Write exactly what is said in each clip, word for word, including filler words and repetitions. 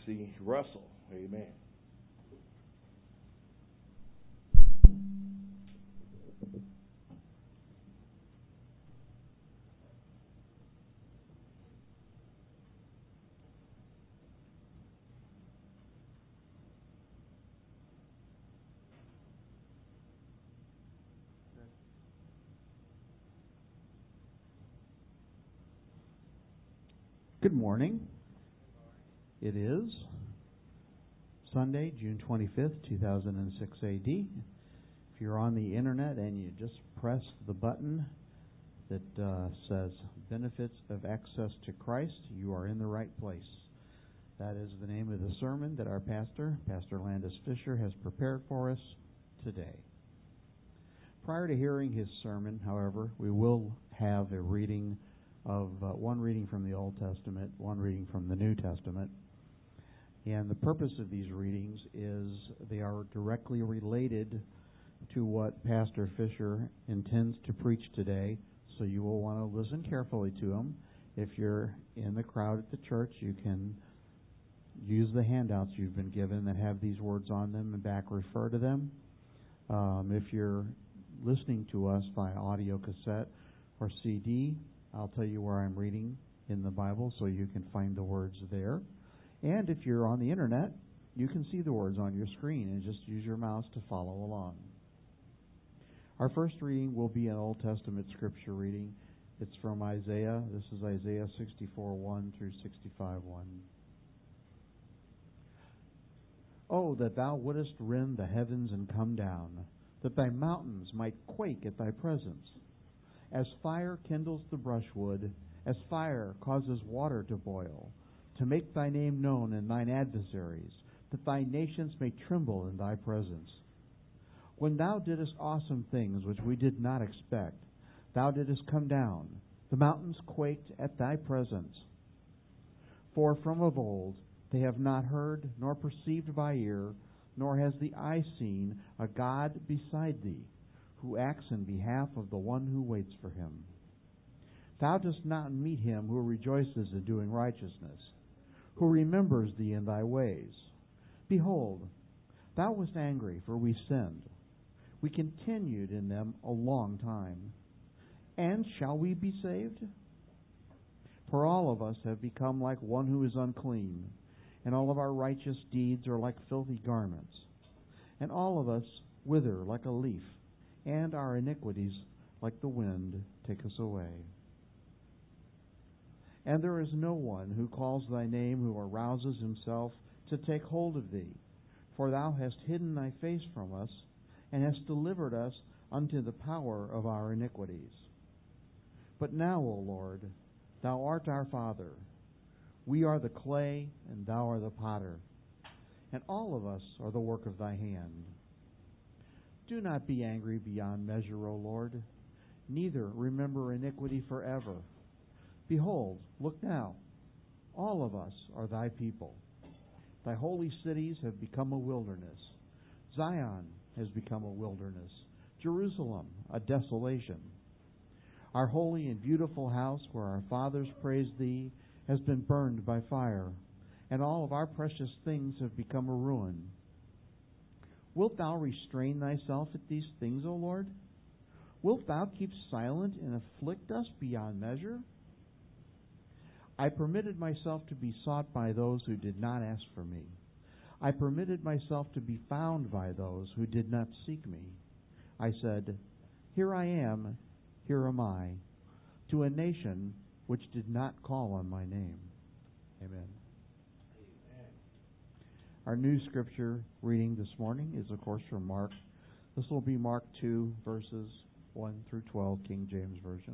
Nancy Russell. Amen. Good morning. It is Sunday, June twenty-fifth, two thousand six A D. If you're on the internet and you just press the button that uh, says Benefits of Access to Christ, you are in the right place. That is the name of the sermon that our pastor, Pastor Landis Fisher, has prepared for us today. Prior to hearing his sermon, however, we will have a reading of uh, one reading from the Old Testament, one reading from the New Testament. And the purpose of these readings is they are directly related to what Pastor Fisher intends to preach today, so you will want to listen carefully to him. If you're in the crowd at the church, you can use the handouts you've been given that have these words on them and back refer to them. Um, if you're listening to us via audio cassette or C D, I'll tell you where I'm reading in the Bible so you can find the words there. And if you're on the internet, you can see the words on your screen and just use your mouse to follow along. Our first reading will be an Old Testament scripture reading. It's from Isaiah. This is Isaiah sixty-four, one through sixty-five, one. Oh, that thou wouldest rend the heavens and come down, that thy mountains might quake at thy presence. As fire kindles the brushwood, as fire causes water to boil, to make thy name known in thine adversaries, that thy nations may tremble in thy presence. When thou didst awesome things which we did not expect, thou didst come down, the mountains quaked at thy presence. For from of old they have not heard, nor perceived by ear, nor has the eye seen a God beside thee, who acts in behalf of the one who waits for him. Thou dost not meet him who rejoices in doing righteousness, who remembers thee in thy ways. Behold, thou wast angry, for we sinned. We continued in them a long time. And shall we be saved? For all of us have become like one who is unclean, and all of our righteous deeds are like filthy garments. And all of us wither like a leaf, and our iniquities, like the wind, take us away. And there is no one who calls thy name, who arouses himself to take hold of thee. For thou hast hidden thy face from us, and hast delivered us unto the power of our iniquities. But now, O Lord, thou art our Father. We are the clay, and thou art the potter, and all of us are the work of thy hand. Do not be angry beyond measure, O Lord, neither remember iniquity forever. Behold, look now, all of us are thy people. Thy holy cities have become a wilderness. Zion has become a wilderness, Jerusalem a desolation. Our holy and beautiful house, where our fathers praised thee, has been burned by fire, and all of our precious things have become a ruin. Wilt thou restrain thyself at these things, O Lord? Wilt thou keep silent and afflict us beyond measure? I permitted myself to be sought by those who did not ask for me. I permitted myself to be found by those who did not seek me. I said, Here I am, here am I, to a nation which did not call on my name. Amen. Our new scripture reading this morning is, of course, from Mark. This will be Mark two, verses one through twelve, King James Version.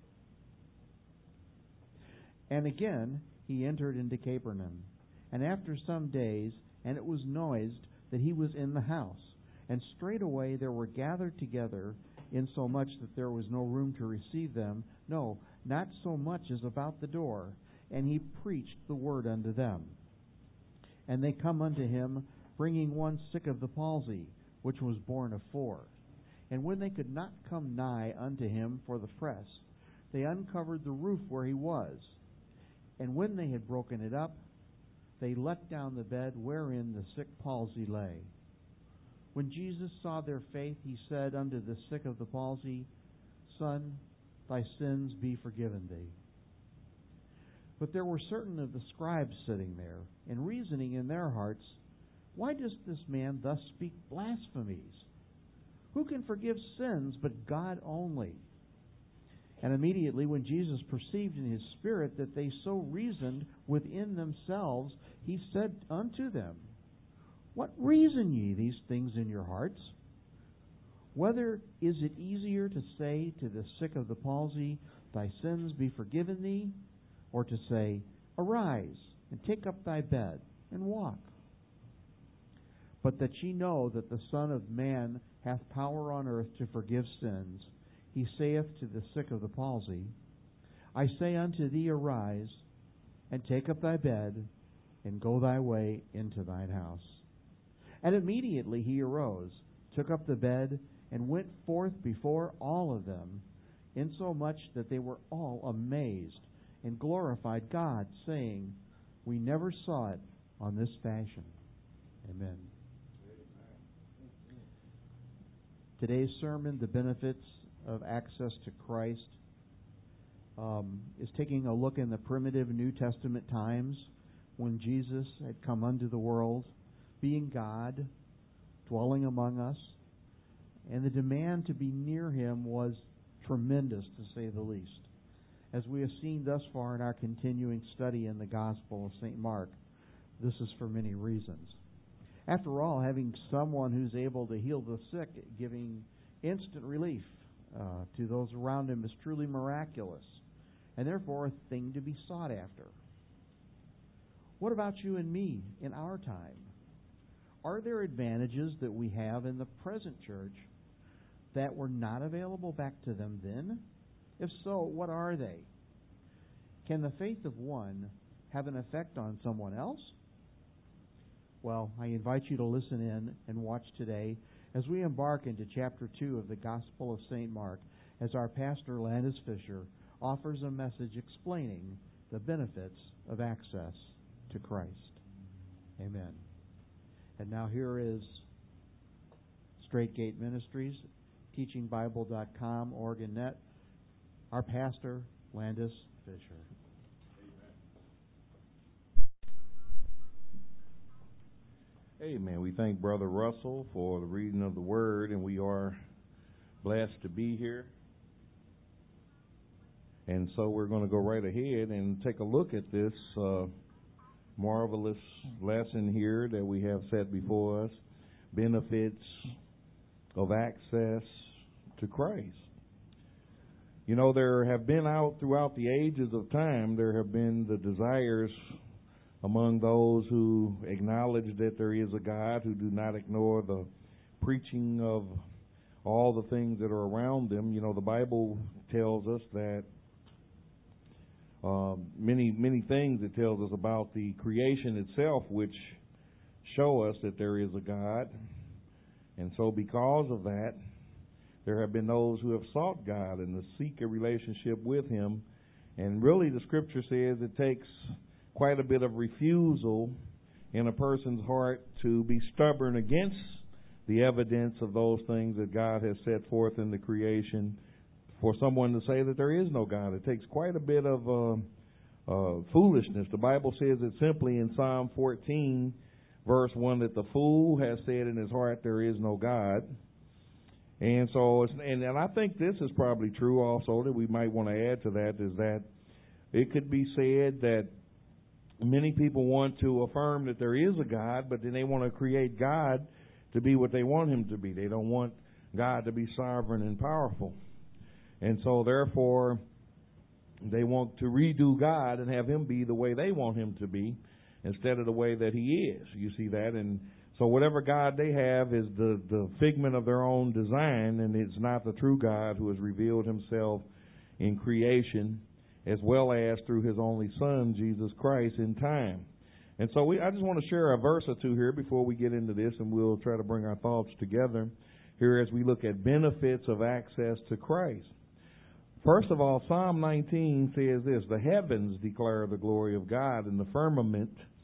And again he entered into Capernaum, and after some days, and it was noised that he was in the house. And straightway there were gathered together, insomuch that there was no room to receive them, no, not so much as about the door. And he preached the word unto them. And they come unto him, bringing one sick of the palsy, which was borne of four. And when they could not come nigh unto him for the press, they uncovered the roof where he was. And when they had broken it up, they let down the bed wherein the sick palsy lay. When Jesus saw their faith, he said unto the sick of the palsy, Son, thy sins be forgiven thee. But there were certain of the scribes sitting there, and reasoning in their hearts, Why does this man thus speak blasphemies? Who can forgive sins but God only? And immediately when Jesus perceived in his spirit that they so reasoned within themselves, he said unto them, What reason ye these things in your hearts? Whether is it easier to say to the sick of the palsy, Thy sins be forgiven thee, or to say, Arise, and take up thy bed, and walk? But that ye know that the Son of Man hath power on earth to forgive sins, he saith to the sick of the palsy, I say unto thee, Arise, and take up thy bed, and go thy way into thine house. And immediately he arose, took up the bed, and went forth before all of them, insomuch that they were all amazed, and glorified God, saying, We never saw it on this fashion. Amen. Today's sermon, The Benefits of Access to Christ, um, is taking a look in the primitive New Testament times when Jesus had come unto the world, being God, dwelling among us, and the demand to be near him was tremendous, to say the least. As we have seen thus far in our continuing study in the Gospel of Saint Mark, this is for many reasons. After all, having someone who's able to heal the sick, giving instant relief uh, to those around him is truly miraculous, and therefore a thing to be sought after. What about you and me in our time? Are there advantages that we have in the present church that were not available back to them then? If so, what are they? Can the faith of one have an effect on someone else? Well, I invite you to listen in and watch today as we embark into chapter two of the Gospel of Saint Mark, as our pastor, Landis Fisher, offers a message explaining the benefits of access to Christ. Amen. And now here is Straight Gate Ministries, teaching bible dot com, Oregon Net, our pastor, Landis Fisher. Amen. We thank Brother Russell for the reading of the Word, and we are blessed to be here. And so we're going to go right ahead and take a look at this uh, marvelous lesson here that we have set before us, benefits of access to Christ. You know, there have been out throughout the ages of time, there have been the desires among those who acknowledge that there is a God, who do not ignore the preaching of all the things that are around them. You know, the Bible tells us that uh, many, many things it tells us about the creation itself, which show us that there is a God. And so because of that, there have been those who have sought God and to seek a relationship with Him. And really the Scripture says it takes quite a bit of refusal in a person's heart to be stubborn against the evidence of those things that God has set forth in the creation, for someone to say that there is no God. It takes quite a bit of uh, uh, foolishness. The Bible says it simply in Psalm fourteen, verse one, that the fool has said in his heart there is no God. And so, it's, and, and I think this is probably true also, that we might want to add to that, is that it could be said that many people want to affirm that there is a God, but then they want to create God to be what they want Him to be. They don't want God to be sovereign and powerful. And so, therefore, they want to redo God and have Him be the way they want Him to be instead of the way that He is. You see that? And so whatever God they have is the, the figment of their own design, and it's not the true God who has revealed Himself in creation, as well as through His only Son, Jesus Christ, in time. And so we, I just want to share a verse or two here before we get into this, and we'll try to bring our thoughts together here as we look at benefits of access to Christ. First of all, Psalm nineteen says this, the heavens declare the glory of God, and the firmament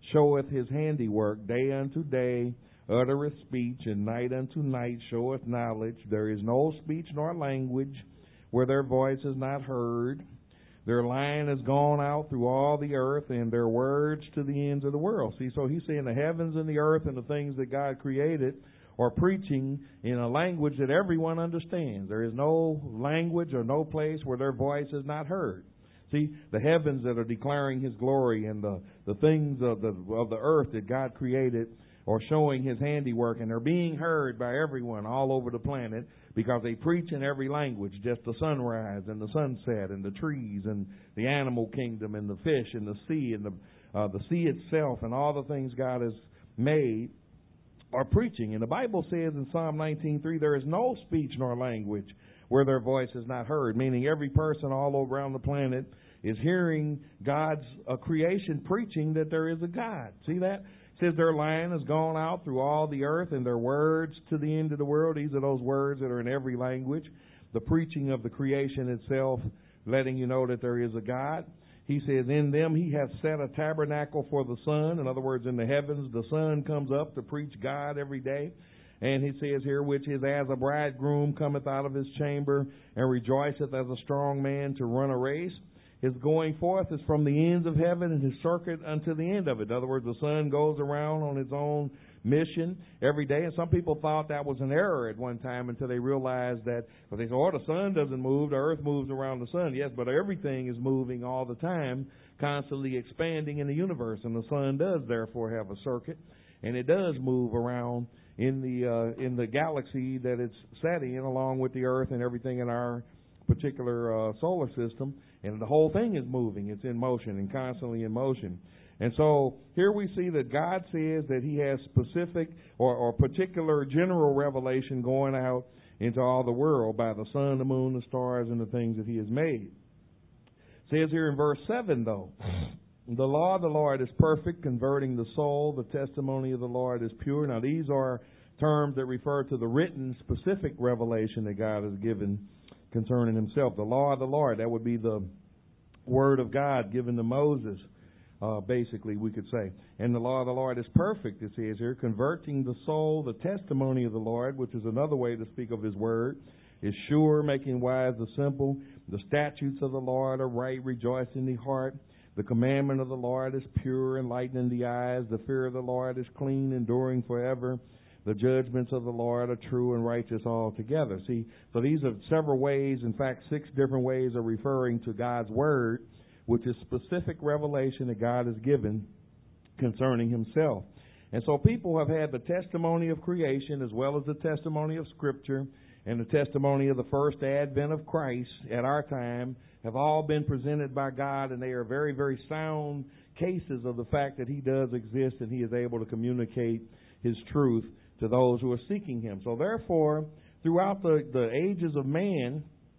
showeth his handiwork. Day unto day uttereth speech, and night unto night showeth knowledge. There is no speech nor language where their voice is not heard. Their line has gone out through all the earth, and their words to the ends of the world. See, so he's saying the heavens and the earth and the things that God created are preaching in a language that everyone understands. There is no language or no place where their voice is not heard. See, the heavens that are declaring His glory and the, the things of the of the earth that God created are showing His handiwork, and they're being heard by everyone all over the planet because they preach in every language, just the sunrise and the sunset and the trees and the animal kingdom and the fish and the sea and the uh, the sea itself and all the things God has made are preaching. And the Bible says in Psalm nineteen three, there is no speech nor language where their voice is not heard, meaning every person all over around the planet is hearing God's uh, creation preaching that there is a God. See that? It says their line has gone out through all the earth, and their words to the end of the world. These are those words that are in every language. The preaching of the creation itself, letting you know that there is a God. He says, in them He hath set a tabernacle for the sun. In other words, in the heavens, the sun comes up to preach God every day. And he says here, which is as a bridegroom cometh out of his chamber, and rejoiceth as a strong man to run a race. His going forth is from the ends of heaven, and his circuit unto the end of it. In other words, the sun goes around on its own mission every day. And some people thought that was an error at one time until they realized that, well, they said, oh, the sun doesn't move, the earth moves around the sun. Yes, but everything is moving all the time, constantly expanding in the universe. And the sun does therefore have a circuit, and it does move around in the uh, in the galaxy that it's set in, along with the earth and everything in our particular uh, solar system. And the whole thing is moving. It's in motion and constantly in motion. And so here we see that God says that He has specific or, or particular general revelation going out into all the world by the sun, the moon, the stars, and the things that He has made. It says here in verse seven, though, the law of the Lord is perfect, converting the soul. The testimony of the Lord is pure. Now, these are terms that refer to the written, specific revelation that God has given concerning Himself. The law of the Lord, that would be the Word of God given to Moses, uh, basically, we could say. And the law of the Lord is perfect, it says here, converting the soul. The testimony of the Lord, which is another way to speak of His Word, is sure, making wise the simple. The statutes of the Lord are right, rejoicing the heart. The commandment of the Lord is pure, enlightening the eyes. The fear of the Lord is clean, enduring forever. The judgments of the Lord are true and righteous altogether. See, so these are several ways, in fact, six different ways of referring to God's Word, which is specific revelation that God has given concerning Himself. And so people have had the testimony of creation as well as the testimony of Scripture and the testimony of the first advent of Christ at our time have all been presented by God, and they are very, very sound cases of the fact that He does exist and He is able to communicate His truth to those who are seeking Him. So therefore, throughout the, the ages of man,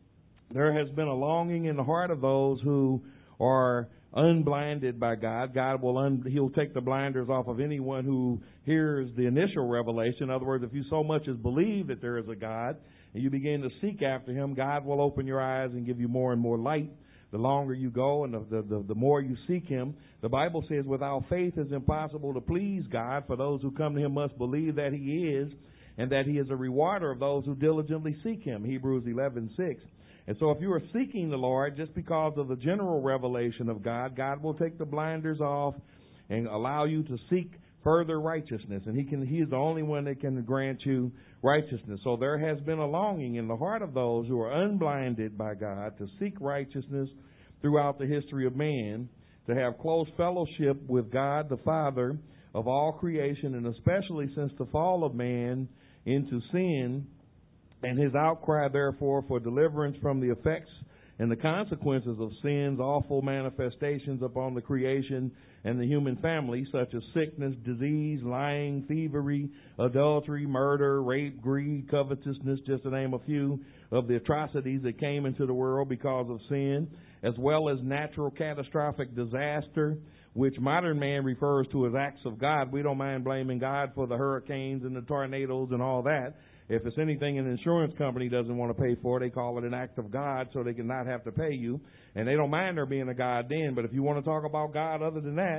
there has been a longing in the heart of those who are unblinded by God. God will un, He'll take the blinders off of anyone who hears the initial revelation. In other words, if you so much as believe that there is a God and you begin to seek after Him, God will open your eyes and give you more and more light. The longer you go and the, the, the more you seek Him. The Bible says without faith it's impossible to please God, for those who come to Him must believe that He is, and that He is a rewarder of those who diligently seek Him, Hebrews eleven six. And so if you are seeking the Lord just because of the general revelation of God, God will take the blinders off and allow you to seek further righteousness. And He can He is the only one that can grant you righteousness. So there has been a longing in the heart of those who are unblinded by God to seek righteousness throughout the history of man, to have close fellowship with God the Father of all creation, and especially since the fall of man into sin and his outcry, therefore, for deliverance from the effects and the consequences of sin's awful manifestations upon the creation and the human family, such as sickness, disease, lying, thievery, adultery, murder, rape, greed, covetousness, just to name a few of the atrocities that came into the world because of sin, as well as natural catastrophic disaster, which modern man refers to as acts of God. We don't mind blaming God for the hurricanes and the tornadoes and all that. If it's anything an insurance company doesn't want to pay for, they call it an act of God so they can not have to pay you. And they don't mind there being a God then. But if you want to talk about God other than that,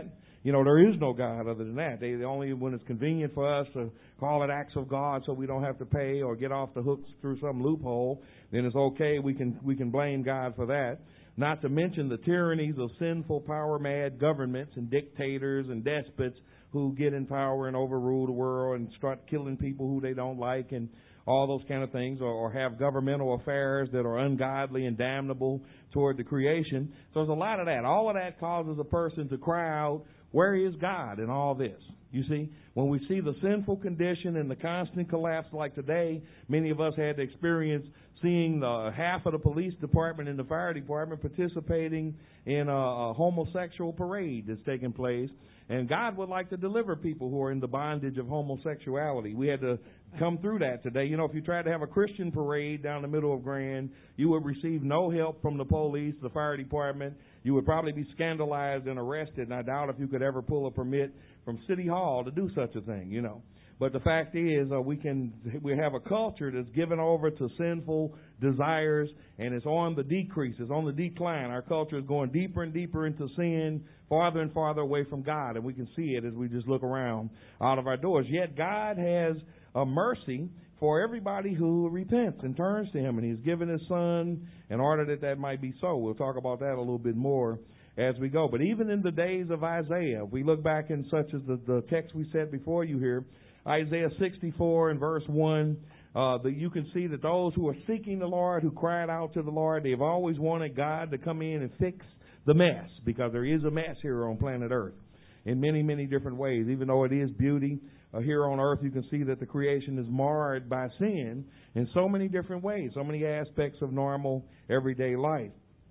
you know, there is no God other than that. They only when it's convenient for us to call it acts of God so we don't have to pay or get off the hooks through some loophole, then it's okay. We can we can blame God for that. Not to mention the tyrannies of sinful, power-mad governments and dictators and despots who get in power and overrule the world and start killing people who they don't like and all those kind of things, or, or have governmental affairs that are ungodly and damnable toward the creation. So there's a lot of that. All of that causes a person to cry out, where is God in all this? You see, when we see the sinful condition and the constant collapse like today, many of us had to experience seeing the half of the police department and the fire department participating in a, a homosexual parade that's taking place. And God would like to deliver people who are in the bondage of homosexuality. We had to come through that today. You know, if you tried to have a Christian parade down the middle of Grand, you would receive no help from the police, the fire department. You would probably be scandalized and arrested, and I doubt if you could ever pull a permit from City Hall to do such a thing, you know. But the fact is, uh, we can we have a culture that's given over to sinful desires, and it's on the decrease. It's on the decline. Our culture is going deeper and deeper into sin, farther and farther away from God, and we can see it as we just look around out of our doors. Yet God has a mercy for everybody who repents and turns to Him, and He's given His Son in order that that might be so. We'll talk about that a little bit more as we go. But even in the days of Isaiah, if we look back in such as the, the text we said before you here, Isaiah sixty-four and verse one, uh, that you can see that those who are seeking the Lord, who cried out to the Lord, they've always wanted God to come in and fix the mess, because there is a mess here on planet Earth in many, many different ways. Even though it is beauty, uh, here on earth you can see that the creation is marred by sin in so many different ways, so many aspects of normal everyday life.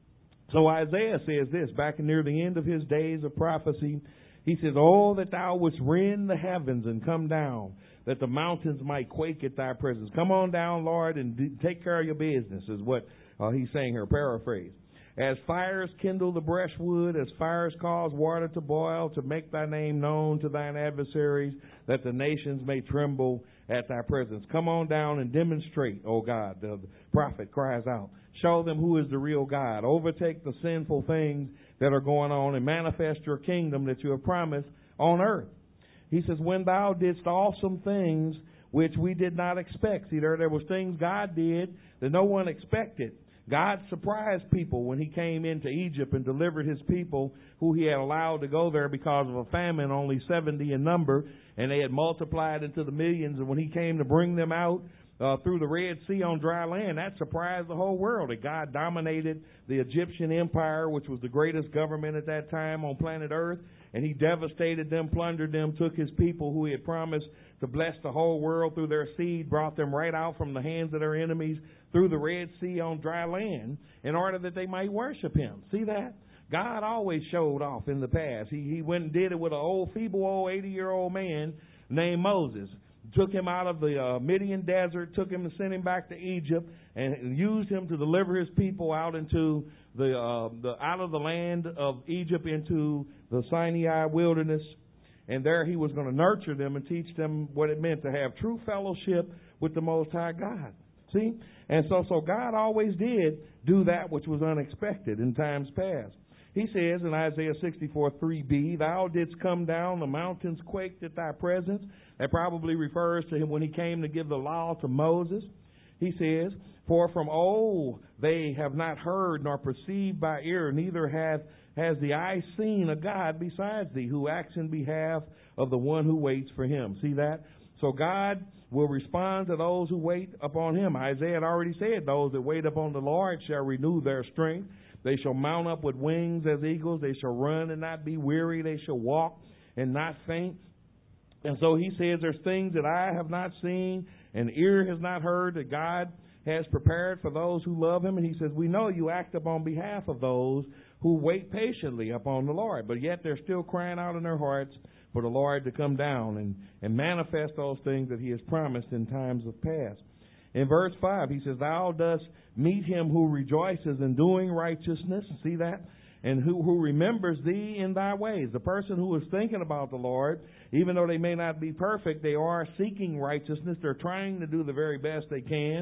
So Isaiah says this, back near the end of his days of prophecy, he says, oh, that thou wouldst rend the heavens and come down, that the mountains might quake at thy presence. Come on down, Lord, and do, take care of your business, is what uh, he's saying here, paraphrase. As fires kindle the brushwood, as fires cause water to boil, to make thy name known to thine adversaries, that the nations may tremble at thy presence. Come on down and demonstrate, O God, the prophet cries out. Show them who is the real God. Overtake the sinful things that are going on and manifest your kingdom that you have promised on earth. He says, when thou didst awesome things which we did not expect. See, there, there was things God did that no one expected. God surprised people when He came into Egypt and delivered His people who He had allowed to go there because of a famine, only seventy in number, and they had multiplied into the millions. And when He came to bring them out uh, through the Red Sea on dry land, that surprised the whole world. That God dominated the Egyptian empire, which was the greatest government at that time on planet Earth, and He devastated them, plundered them, took His people who He had promised to bless the whole world through their seed, brought them right out from the hands of their enemies through the Red Sea on dry land in order that they might worship Him. See that? God always showed off in the past. He, he went and did it with an old, feeble, old eighty-year-old man named Moses. Took him out of the uh, Midian desert, took him and sent him back to Egypt, and used him to deliver His people out into the, uh, the out of the land of Egypt into the Sinai wilderness. And there He was going to nurture them and teach them what it meant to have true fellowship with the Most High God. See? And so, so God always did do that which was unexpected in times past. He says in Isaiah sixty-four, three b, thou didst come down, the mountains quaked at thy presence. That probably refers to Him when He came to give the law to Moses. He says, for from old they have not heard nor perceived by ear, neither hath has the eye seen a God besides thee, who acts in behalf of the one who waits for Him. See that? So God will respond to those who wait upon Him. Isaiah had already said, those that wait upon the Lord shall renew their strength. They shall mount up with wings as eagles. They shall run and not be weary. They shall walk and not faint. And so He says there's things that eye have not seen and ear has not heard that God has prepared for those who love Him. And He says, we know you act upon behalf of those who wait patiently upon the Lord. But yet they're still crying out in their hearts for the Lord to come down and, and manifest those things that He has promised in times of past. In verse five, He says, thou dost meet him who rejoices in doing righteousness. See that? And who, who remembers thee in thy ways. The person who is thinking about the Lord, even though they may not be perfect, they are seeking righteousness. They're trying to do the very best they can.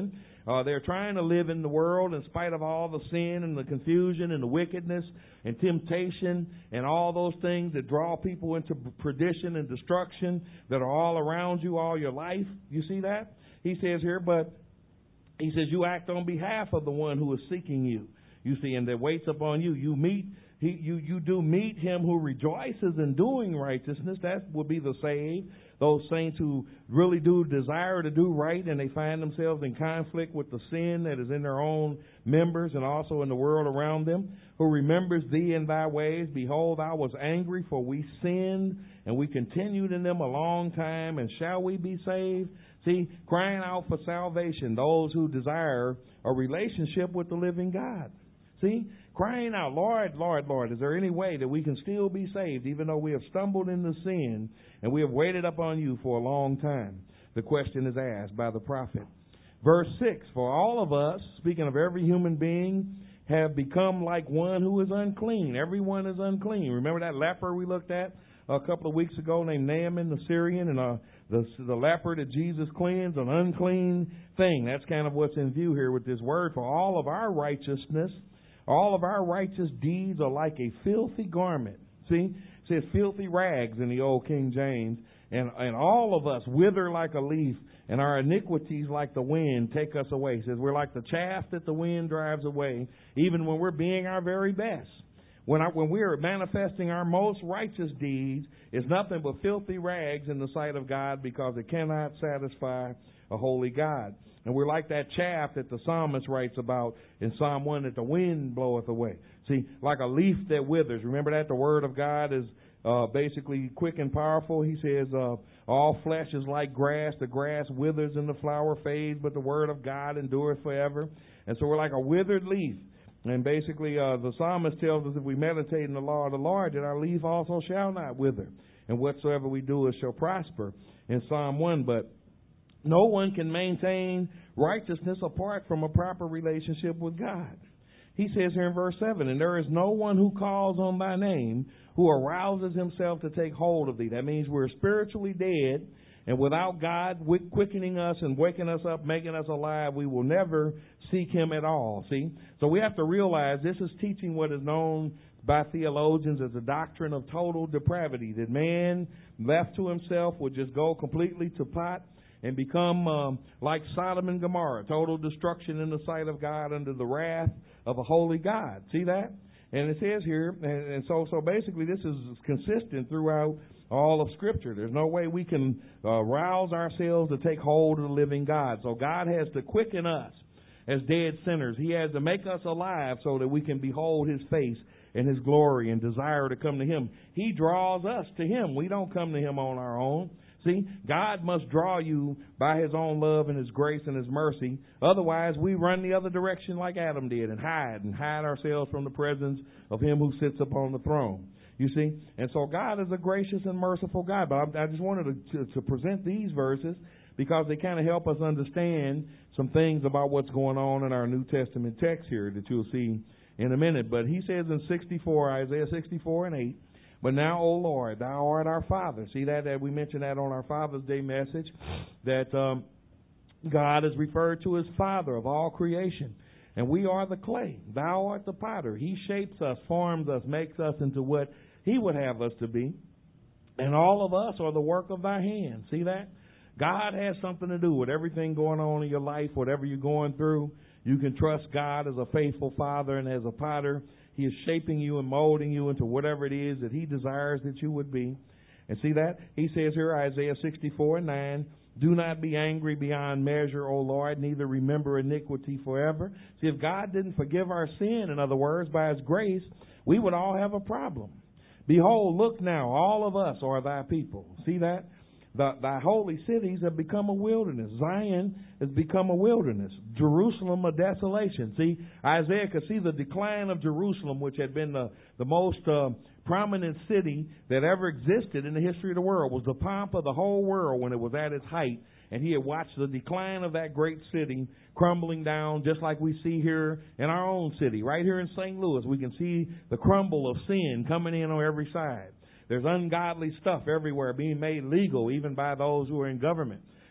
Uh, they're trying to live in the world in spite of all the sin and the confusion and the wickedness and temptation and all those things that draw people into perdition and destruction that are all around you all your life. You see that? He says here, but he says you act on behalf of the one who is seeking you. You see, and that waits upon you. You meet, he, you, you do meet him who rejoices in doing righteousness. That will be the saved. Those saints who really do desire to do right and they find themselves in conflict with the sin that is in their own members and also in the world around them. Who remembers thee in thy ways. Behold, I was angry, for we sinned, and we continued in them a long time, and shall we be saved? See, crying out for salvation, those who desire a relationship with the living God. See, crying out, Lord, Lord, Lord, is there any way that we can still be saved even though we have stumbled into sin and we have waited upon you for a long time? The question is asked by the prophet. Verse six, for all of us, speaking of every human being, have become like one who is unclean. Everyone is unclean. Remember that leper we looked at a couple of weeks ago named Naaman the Syrian, and uh, the, the leper that Jesus cleansed, an unclean thing. That's kind of what's in view here with this word. For all of our righteousness, all of our righteous deeds are like a filthy garment. See, it says filthy rags in the old King James. And, and all of us wither like a leaf, and our iniquities like the wind take us away. It says we're like the chaff that the wind drives away, even when we're being our very best. When, I, when we are manifesting our most righteous deeds, it's nothing but filthy rags in the sight of God because it cannot satisfy a holy God. And we're like that chaff that the psalmist writes about in Psalm one, that the wind bloweth away. See, like a leaf that withers. Remember that? The word of God is uh, basically quick and powerful. He says, uh, all flesh is like grass. The grass withers and the flower fades, but the word of God endureth forever. And so we're like a withered leaf. And basically, uh, the psalmist tells us if we meditate in the law of the Lord, that our leaf also shall not wither. And whatsoever we do, it shall prosper in Psalm one. But no one can maintain righteousness apart from a proper relationship with God. He says here in verse seven, and there is no one who calls on thy name who arouses himself to take hold of thee. That means we're spiritually dead, and without God quickening us and waking us up, making us alive, we will never seek him at all. See? So we have to realize this is teaching what is known by theologians as the doctrine of total depravity, that man left to himself would just go completely to pot and become um, like Sodom and Gomorrah, total destruction in the sight of God under the wrath of a holy God. See that? And it says here, and, and so so basically this is consistent throughout all of Scripture. There's no way we can uh, rouse ourselves to take hold of the living God. So God has to quicken us as dead sinners. He has to make us alive so that we can behold his face and his glory and desire to come to him. He draws us to him. We don't come to him on our own. See, God must draw you by his own love and his grace and his mercy. Otherwise, we run the other direction like Adam did and hide and hide ourselves from the presence of him who sits upon the throne. You see? And so God is a gracious and merciful God. But I, I just wanted to, to, to present these verses because they kind of help us understand some things about what's going on in our New Testament text here that you'll see in a minute. But he says in sixty-four, Isaiah sixty-four and eight, but now, O Lord, thou art our Father. See that, that we mentioned that on our Father's Day message, that um, God is referred to as Father of all creation. And we are the clay. Thou art the potter. He shapes us, forms us, makes us into what he would have us to be. And all of us are the work of thy hands. See that? God has something to do with everything going on in your life, whatever you're going through. You can trust God as a faithful Father and as a potter. He is shaping you and molding you into whatever it is that he desires that you would be. And see that? He says here, Isaiah sixty-four and nine, do not be angry beyond measure, O Lord, neither remember iniquity forever. See, if God didn't forgive our sin, in other words, by his grace, we would all have a problem. Behold, look now, all of us are thy people. See that? The, thy holy cities have become a wilderness. Zion has become a wilderness. Jerusalem a desolation. See, Isaiah could see the decline of Jerusalem, which had been the, the most uh, prominent city that ever existed in the history of the world. It was the pomp of the whole world when it was at its height. And he had watched the decline of that great city crumbling down, just like we see here in our own city. Right here in Saint Louis, we can see the crumble of sin coming in on every side. There's ungodly stuff everywhere being made legal, even by those who are in government.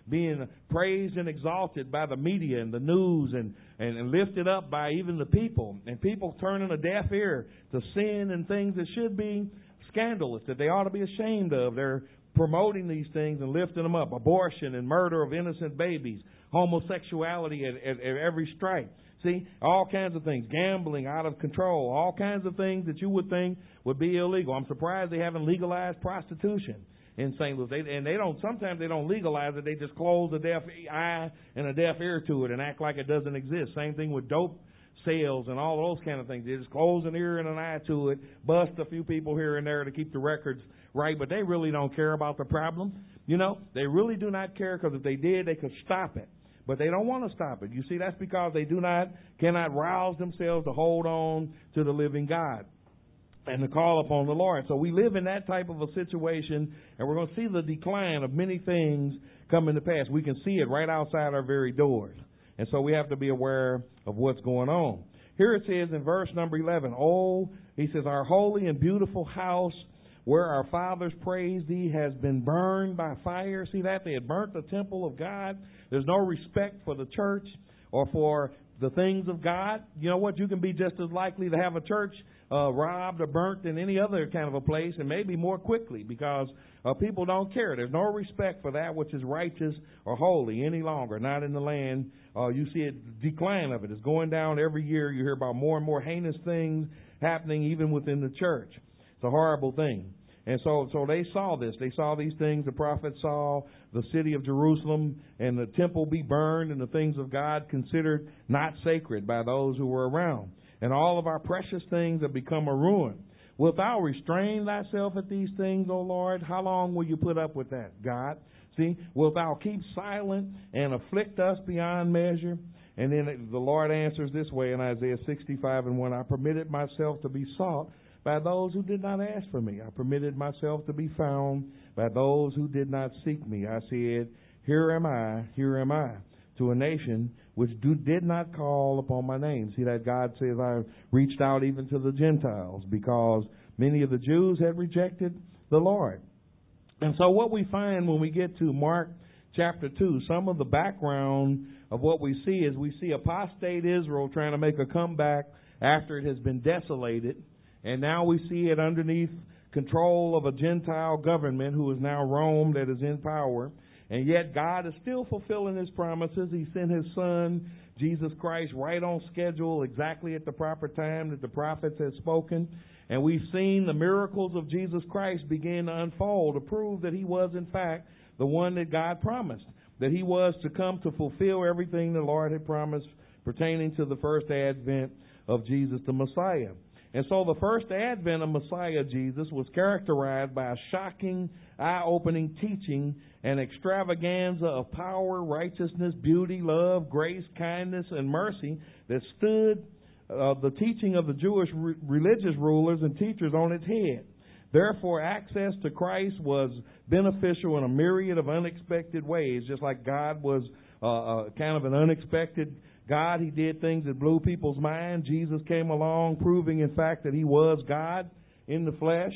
being praised and exalted by the media and the news and, and, and lifted up by even the people. And people turning a deaf ear to sin and things that should be scandalous, that they ought to be ashamed of. They're promoting these things and lifting them up. Abortion and murder of innocent babies. Homosexuality at, at, at every stripe. See, all kinds of things. Gambling out of control. All kinds of things that you would think would be illegal. I'm surprised they haven't legalized prostitution in Saint Louis. They, and they don't, sometimes they don't legalize it. They just close a deaf eye and a deaf ear to it and act like it doesn't exist. Same thing with dope sales and all those kind of things. They just close an ear and an eye to it, bust a few people here and there to keep the records right, but they really don't care about the problem. You know, they really do not care, because if they did, they could stop it. But they don't want to stop it. You see, that's because they do not, cannot rouse themselves to hold on to the living God and to call upon the Lord. So we live in that type of a situation, and we're going to see the decline of many things coming to pass. We can see it right outside our very doors. And so we have to be aware of what's going on. Here it says in verse number eleven, Oh, he says, our holy and beautiful house where our fathers praised thee has been burned by fire. See that? They had burnt the temple of God. There's no respect for the church or for the things of God. You know what? You can be just as likely to have a church uh, robbed or burnt than any other kind of a place, and maybe more quickly, because uh, people don't care. There's no respect for that which is righteous or holy any longer, not in the land. Uh, you see it, decline of it. It's going down every year. You hear about more and more heinous things happening even within the church. It's a horrible thing. And so so they saw this. They saw these things. The prophets saw the city of Jerusalem and the temple be burned and the things of God considered not sacred by those who were around. And all of our precious things have become a ruin. Wilt thou restrain thyself at these things, O Lord? How long will you put up with that, God? See, wilt thou keep silent and afflict us beyond measure? And then the Lord answers this way in Isaiah sixty-five and one, I permitted myself to be sought by those who did not ask for me. I permitted myself to be found by those who did not seek me. I said, here am I, here am I, to a nation which do, did not call upon my name. See that God says I reached out even to the Gentiles, because many of the Jews had rejected the Lord. And so what we find when we get to Mark chapter two, some of the background of what we see is we see apostate Israel trying to make a comeback after it has been desolated. And now we see it underneath control of a Gentile government who is now Rome that is in power. And yet God is still fulfilling His promises. He sent His Son, Jesus Christ, right on schedule, exactly at the proper time that the prophets had spoken. And we've seen the miracles of Jesus Christ begin to unfold to prove that He was, in fact, the one that God promised, that He was to come to fulfill everything the Lord had promised pertaining to the first advent of Jesus the Messiah. And so the first advent of Messiah Jesus was characterized by a shocking, eye-opening teaching and extravaganza of power, righteousness, beauty, love, grace, kindness, and mercy that stood uh, the teaching of the Jewish re- religious rulers and teachers on its head. Therefore, access to Christ was beneficial in a myriad of unexpected ways, just like God was uh, uh, kind of an unexpected God. He did things that blew people's mind. Jesus came along proving, in fact, that He was God in the flesh.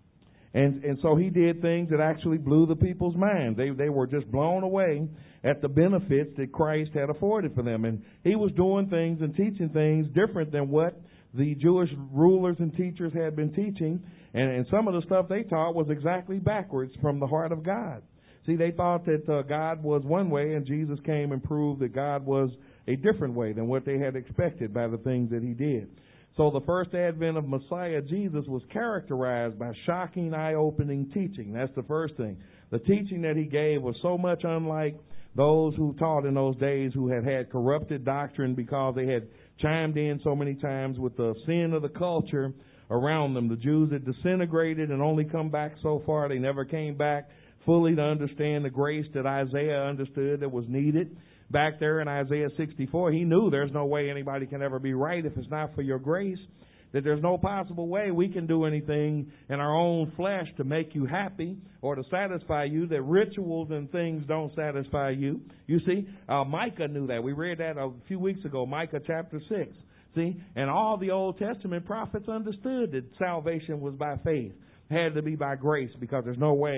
And and so He did things that actually blew the people's mind. They they were just blown away at the benefits that Christ had afforded for them. And He was doing things and teaching things different than what the Jewish rulers and teachers had been teaching. And, and some of the stuff they taught was exactly backwards from the heart of God. See, they thought that uh, God was one way, and Jesus came and proved that God was a different way than what they had expected by the things that He did. So the first advent of Messiah Jesus was characterized by shocking, eye-opening teaching. That's the first thing. The teaching that He gave was so much unlike those who taught in those days, who had had corrupted doctrine because they had chimed in so many times with the sin of the culture around them. The Jews had disintegrated and only come back so far. They never came back fully to understand the grace that Isaiah understood that was needed. Back there in Isaiah sixty-four, he knew there's no way anybody can ever be right if it's not for your grace, that there's no possible way we can do anything in our own flesh to make you happy or to satisfy you, that rituals and things don't satisfy you. You see, uh, Micah knew that. We read that a few weeks ago, Micah chapter six. See, and all the Old Testament prophets understood that salvation was by faith. Had to be by grace, because there's no way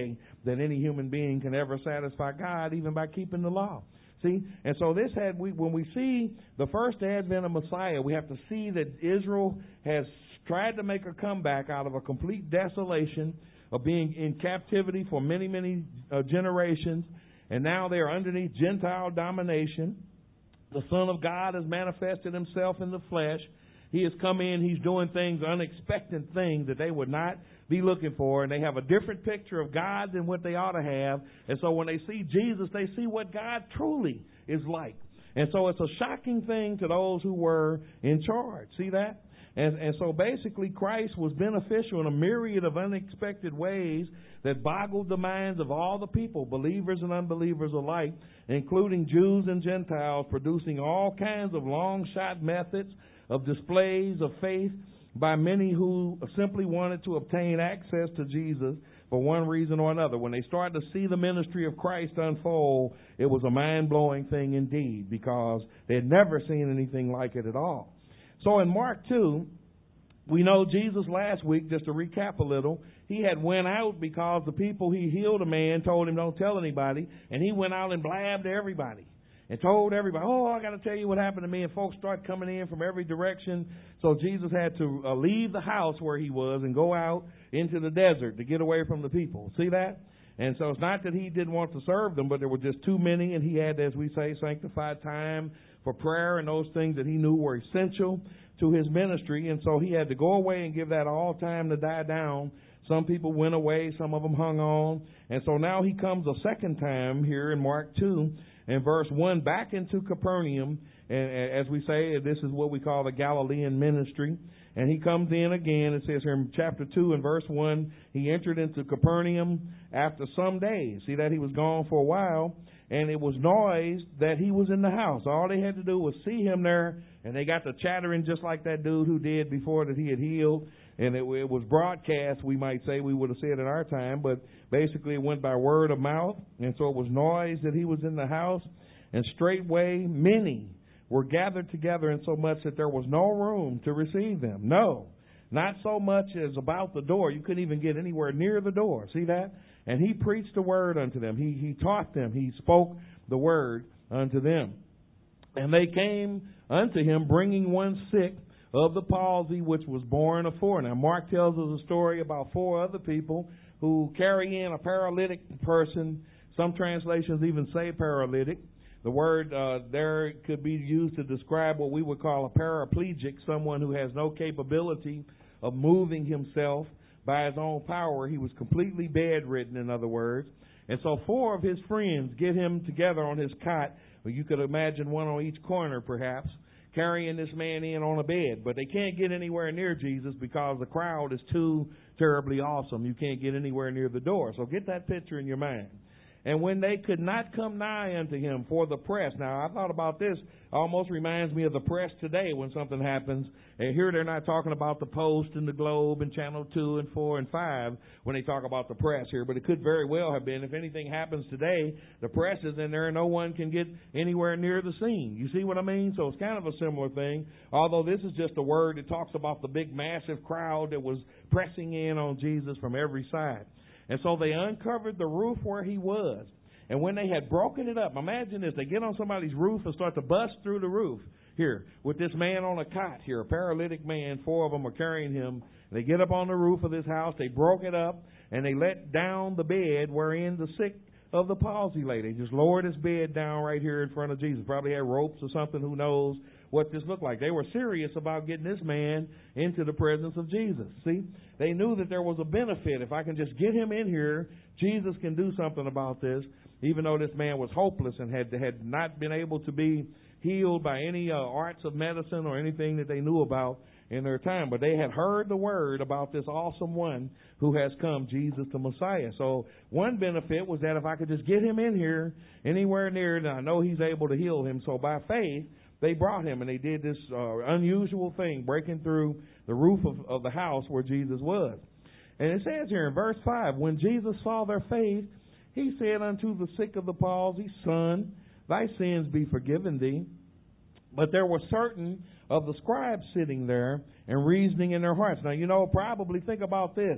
that any human being can ever satisfy God, even by keeping the law. See? And so this had, we, when we see the first advent of Messiah, we have to see that Israel has tried to make a comeback out of a complete desolation of being in captivity for many, many uh, generations. And now they are underneath Gentile domination. The Son of God has manifested himself in the flesh. He has come in. He's doing things, unexpected things that they would not be looking for. And they have a different picture of God than what they ought to have. And so when they see Jesus, they see what God truly is like. And so it's a shocking thing to those who were in charge. See that? And, and so basically Christ was beneficial in a myriad of unexpected ways that boggled the minds of all the people, believers and unbelievers alike, including Jews and Gentiles, producing all kinds of long-shot methods of displays of faith by many who simply wanted to obtain access to Jesus for one reason or another. When they started to see the ministry of Christ unfold, it was a mind-blowing thing indeed, because they had never seen anything like it at all. So in Mark two, we know Jesus last week, just to recap a little, he had went out because the people he healed a man told him don't tell anybody, and he went out and blabbed to everybody and told everybody, oh, I got to tell you what happened to me, and folks started coming in from every direction. So Jesus had to uh, leave the house where he was and go out into the desert to get away from the people. See that? And so it's not that he didn't want to serve them, but there were just too many, and he had, as we say, sanctified time for prayer and those things that he knew were essential to his ministry. And so he had to go away and give that all time to die down. Some people went away, some of them hung on. And so now he comes a second time here in Mark two and verse one back into Capernaum. And as we say, this is what we call the Galilean ministry. And he comes in again. It says here in chapter two and verse one, he entered into Capernaum after some days. See that? He was gone for a while. And it was noised that he was in the house. All they had to do was see him there, and they got to chattering just like that dude who did before that he had healed. And it, it was broadcast, we might say, we would have said in our time, but basically it went by word of mouth. And so it was noised that he was in the house. And straightway many were gathered together, in so much that there was no room to receive them. No, not so much as about the door. You couldn't even get anywhere near the door. See that? And he preached the word unto them. He, he taught them. He spoke the word unto them. And they came unto him, bringing one sick of the palsy, which was born of four. Now, Mark tells us a story about four other people who carry in a paralytic person. Some translations even say paralytic. The word uh, there could be used to describe what we would call a paraplegic, someone who has no capability of moving himself by his own power. He was completely bedridden, in other words. And so four of his friends get him together on his cot. Well, you could imagine one on each corner, perhaps, carrying this man in on a bed. But they can't get anywhere near Jesus because the crowd is too terribly awesome. You can't get anywhere near the door. So get that picture in your mind. And when they could not come nigh unto him for the press. Now, I thought about this. Almost reminds me of the press today when something happens. And here they're not talking about the Post and the Globe and Channel two and four and five when they talk about the press here. But it could very well have been. If anything happens today, the press is in there and no one can get anywhere near the scene. You see what I mean? So it's kind of a similar thing. Although this is just a word that talks about the big massive crowd that was pressing in on Jesus from every side. And so they uncovered the roof where he was. And when they had broken it up, imagine this, they get on somebody's roof and start to bust through the roof here with this man on a cot here, a paralytic man. Four of them are carrying him. They get up on the roof of this house. They broke it up, and they let down the bed wherein the sick of the palsy lay. They just lowered his bed down right here in front of Jesus. Probably had ropes or something. Who knows what this looked like. They were serious about getting this man into the presence of Jesus. See, they knew that there was a benefit. If I can just get him in here, Jesus can do something about this, even though this man was hopeless and had had not been able to be healed by any uh, arts of medicine or anything that they knew about in their time. But they had heard the word about this awesome one who has come, Jesus the Messiah. So one benefit was that if I could just get him in here anywhere near, then I know he's able to heal him. So by faith, they brought him, and they did this uh, unusual thing, breaking through the roof of, of the house where Jesus was. And it says here in verse five, when Jesus saw their faith, he said unto the sick of the palsy, Son, thy sins be forgiven thee. But there were certain of the scribes sitting there and reasoning in their hearts. Now, you know, probably think about this.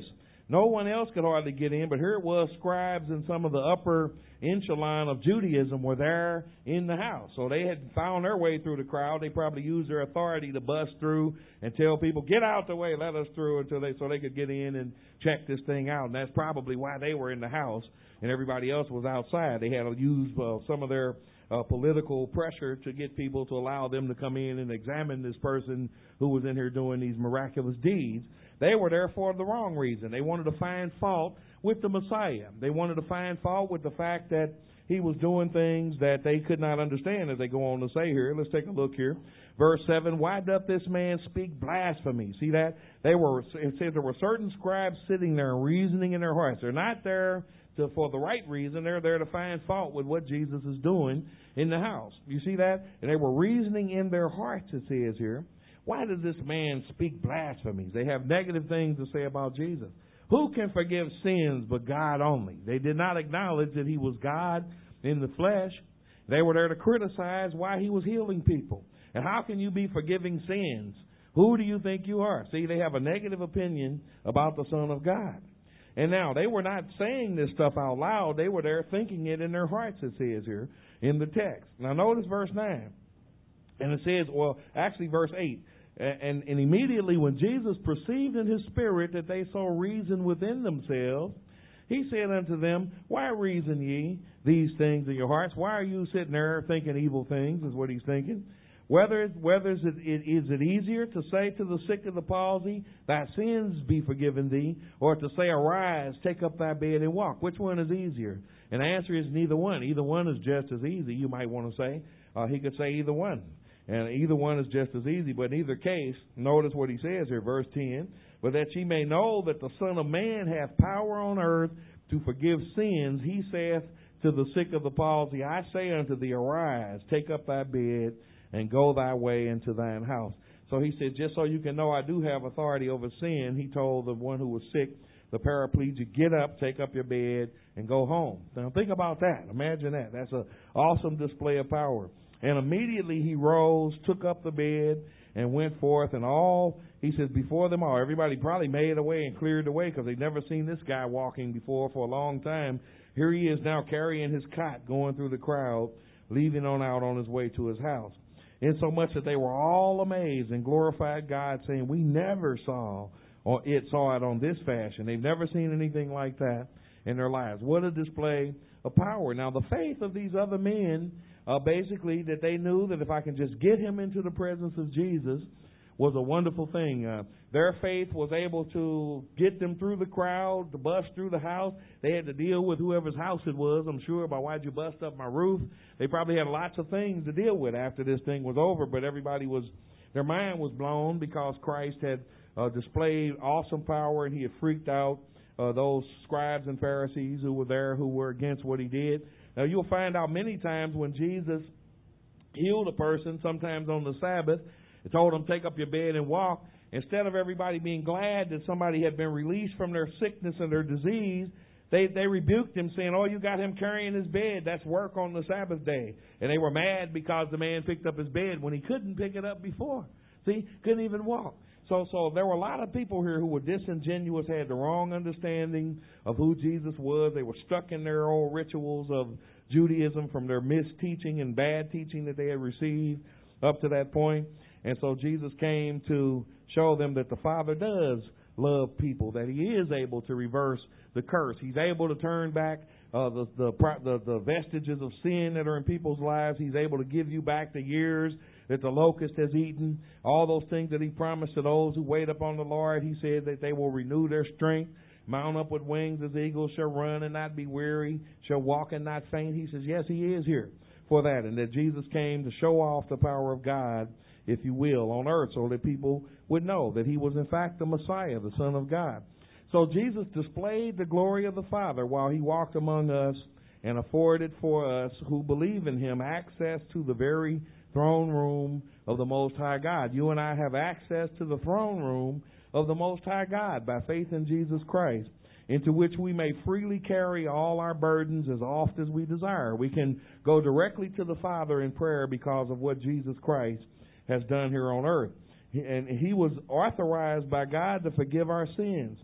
No one else could hardly get in, but here it was, scribes and some of the upper echelon of Judaism were there in the house. So they had found their way through the crowd. They probably used their authority to bust through and tell people, get out the way, let us through, until they so they could get in and check this thing out. And that's probably why they were in the house and everybody else was outside. They had to use uh, some of their uh, political pressure to get people to allow them to come in and examine this person who was in here doing these miraculous deeds. They were there for the wrong reason. They wanted to find fault with the Messiah. They wanted to find fault with the fact that he was doing things that they could not understand, as they go on to say here. Let's take a look here. Verse seven, why doth this man speak blasphemy? See that? They were, it says there were certain scribes sitting there reasoning in their hearts. They're not there to, for the right reason. They're there to find fault with what Jesus is doing in the house. You see that? And they were reasoning in their hearts, it says here. Why does this man speak blasphemies? They have negative things to say about Jesus. Who can forgive sins but God only? They did not acknowledge that he was God in the flesh. They were there to criticize why he was healing people. And how can you be forgiving sins? Who do you think you are? See, they have a negative opinion about the Son of God. And now, they were not saying this stuff out loud. They were there thinking it in their hearts, it says here in the text. Now, notice verse nine. And it says, well, actually verse eight. And, and immediately when Jesus perceived in his spirit that they so reasoned within themselves, he said unto them, why reason ye these things in your hearts? Why are you sitting there thinking evil things, is what he's thinking. Whether, whether is, it, is it easier to say to the sick of the palsy, thy sins be forgiven thee, or to say, arise, take up thy bed and walk? Which one is easier? And the answer is neither one. Either one is just as easy, you might want to say. Uh, he could say either one. And either one is just as easy. But in either case, notice what he says here, verse ten. But that ye may know that the Son of Man hath power on earth to forgive sins, he saith to the sick of the palsy, I say unto thee, arise, take up thy bed, and go thy way into thine house. So he said, just so you can know I do have authority over sin, he told the one who was sick, the paraplegic, get up, take up your bed, and go home. Now think about that. Imagine that. That's an awesome display of power. And immediately he rose, took up the bed, and went forth. And all, he says, before them all, everybody probably made away and cleared the way because they'd never seen this guy walking before for a long time. Here he is now carrying his cot, going through the crowd, leaving on out on his way to his house. Insomuch that they were all amazed and glorified God, saying, we never saw or it saw it on this fashion. They've never seen anything like that in their lives. What a display of power. Now, the faith of these other men, Uh, basically, that they knew that if I can just get him into the presence of Jesus was a wonderful thing. Uh, their faith was able to get them through the crowd, to bust through the house. They had to deal with whoever's house it was, I'm sure, about why'd you bust up my roof. They probably had lots of things to deal with after this thing was over, but everybody was, their mind was blown because Christ had uh, displayed awesome power and he had freaked out uh, those scribes and Pharisees who were there who were against what he did. Now, you'll find out many times when Jesus healed a person, sometimes on the Sabbath, and told them, take up your bed and walk. Instead of everybody being glad that somebody had been released from their sickness and their disease, they, they rebuked him, saying, oh, you got him carrying his bed. That's work on the Sabbath day. And they were mad because the man picked up his bed when he couldn't pick it up before. See, couldn't even walk. So, so there were a lot of people here who were disingenuous, had the wrong understanding of who Jesus was. They were stuck in their old rituals of Judaism from their misteaching and bad teaching that they had received up to that point. And so Jesus came to show them that the Father does love people, that he is able to reverse the curse. He's able to turn back uh, the, the, the, the vestiges of sin that are in people's lives. He's able to give you back the years that the locust has eaten, all those things that he promised to those who wait upon the Lord. He said that they will renew their strength, mount up with wings as eagles, shall run and not be weary, shall walk and not faint. He says, yes, he is here for that, and that Jesus came to show off the power of God, if you will, on earth, so that people would know that he was in fact the Messiah, the Son of God. So Jesus displayed the glory of the Father while he walked among us and afforded for us who believe in him access to the very throne room of the Most High God. You and I have access to the throne room of the Most High God by faith in Jesus Christ, into which we may freely carry all our burdens as oft as we desire. We can go directly to the Father in prayer because of what Jesus Christ has done here on earth. And he was authorized by God to forgive our sins.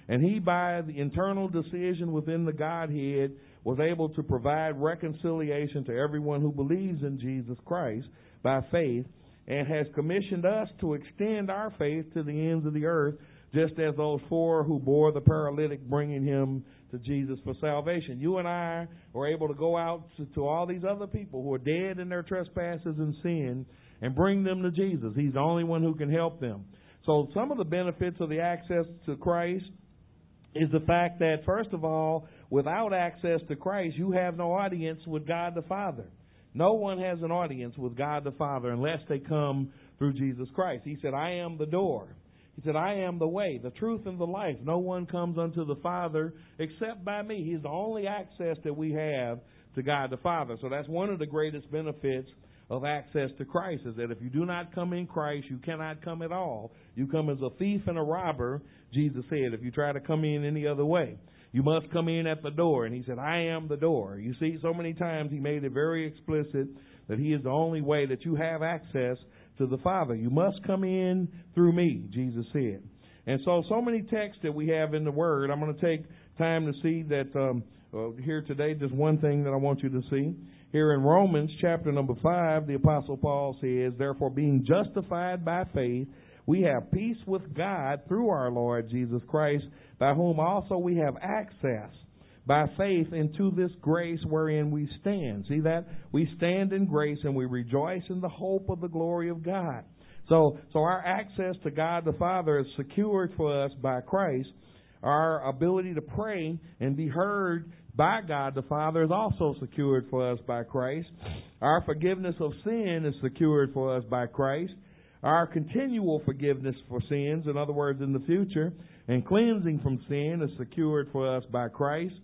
And he, by the internal decision within the Godhead, was able to provide reconciliation to everyone who believes in Jesus Christ by faith, and has commissioned us to extend our faith to the ends of the earth, just as those four who bore the paralytic, bringing him to Jesus for salvation. You and I were able to go out to, to all these other people who are dead in their trespasses and sin and bring them to Jesus. He's the only one who can help them. So some of the benefits of the access to Christ is the fact that, first of all, without access to Christ, you have no audience with God the Father. No one has an audience with God the Father unless they come through Jesus Christ. He said, I am the door. He said, I am the way, the truth, and the life. No one comes unto the Father except by me. He's the only access that we have to God the Father. So that's one of the greatest benefits of access to Christ, is that if you do not come in Christ, you cannot come at all. You come as a thief and a robber, Jesus said, if you try to come in any other way. You must come in at the door. And he said, I am the door. You see, so many times he made it very explicit that he is the only way that you have access to the Father. You must come in through me, Jesus said. And so, so many texts that we have in the Word. I'm going to take time to see that um, uh, here today, just one thing that I want you to see. Here in Romans chapter number five, the Apostle Paul says, therefore, being justified by faith, we have peace with God through our Lord Jesus Christ, by whom also we have access by faith into this grace wherein we stand. See that? We stand in grace and we rejoice in the hope of the glory of God. So, so our access to God the Father is secured for us by Christ. Our ability to pray and be heard by God the Father is also secured for us by Christ. Our forgiveness of sin is secured for us by Christ. Our continual forgiveness for sins, in other words, in the future, and cleansing from sin is secured for us by Christ.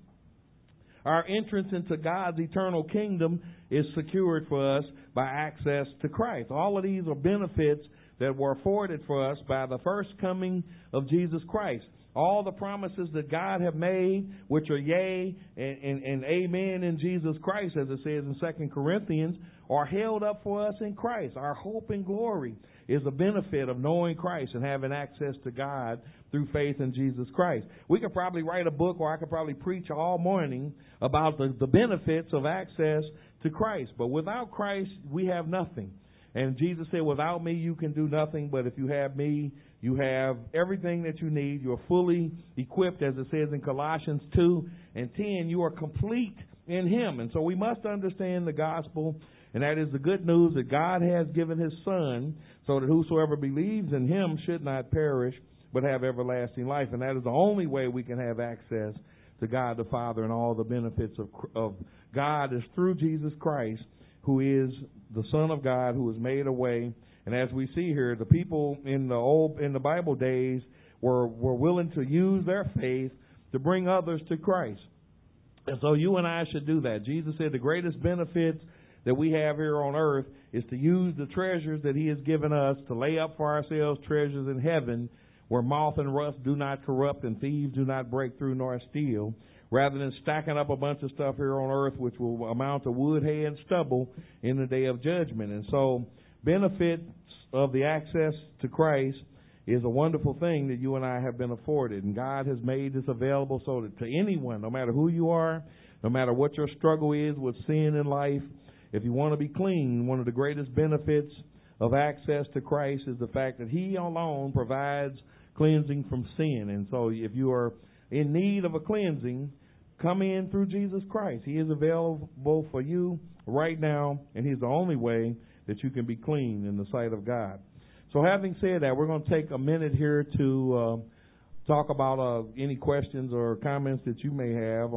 Our entrance into God's eternal kingdom is secured for us by access to Christ. All of these are benefits that were afforded for us by the first coming of Jesus Christ. All the promises that God have made, which are yea and, and, and amen in Jesus Christ, as it says in Second Corinthians, are held up for us in Christ. Our hope and glory is a benefit of knowing Christ and having access to God through faith in Jesus Christ. We could probably write a book, or I could probably preach all morning about the, the benefits of access to Christ. But without Christ, we have nothing. And Jesus said, without me, you can do nothing. But if you have me, you have everything that you need. You're fully equipped, as it says in Colossians two and ten. You are complete in Him. And so we must understand the gospel, and that is the good news that God has given His Son so that whosoever believes in Him should not perish but have everlasting life. And that is the only way we can have access to God the Father and all the benefits of, of God is through Jesus Christ, who is the Son of God, who has made a way. And as we see here, the people in the old in the Bible days were, were willing to use their faith to bring others to Christ. And so you and I should do that. Jesus said the greatest benefits that we have here on earth is to use the treasures that He has given us to lay up for ourselves treasures in heaven, where moth and rust do not corrupt and thieves do not break through nor steal, rather than stacking up a bunch of stuff here on earth which will amount to wood, hay, and stubble in the day of judgment. And so benefits of the access to Christ is a wonderful thing that you and I have been afforded. And God has made this available so that to anyone, no matter who you are, no matter what your struggle is with sin in life, if you want to be clean, one of the greatest benefits of access to Christ is the fact that He alone provides cleansing from sin. And so if you are in need of a cleansing, come in through Jesus Christ. He is available for you right now, and He's the only way that you can be clean in the sight of God. So having said that, we're going to take a minute here to uh, talk about uh, any questions or comments that you may have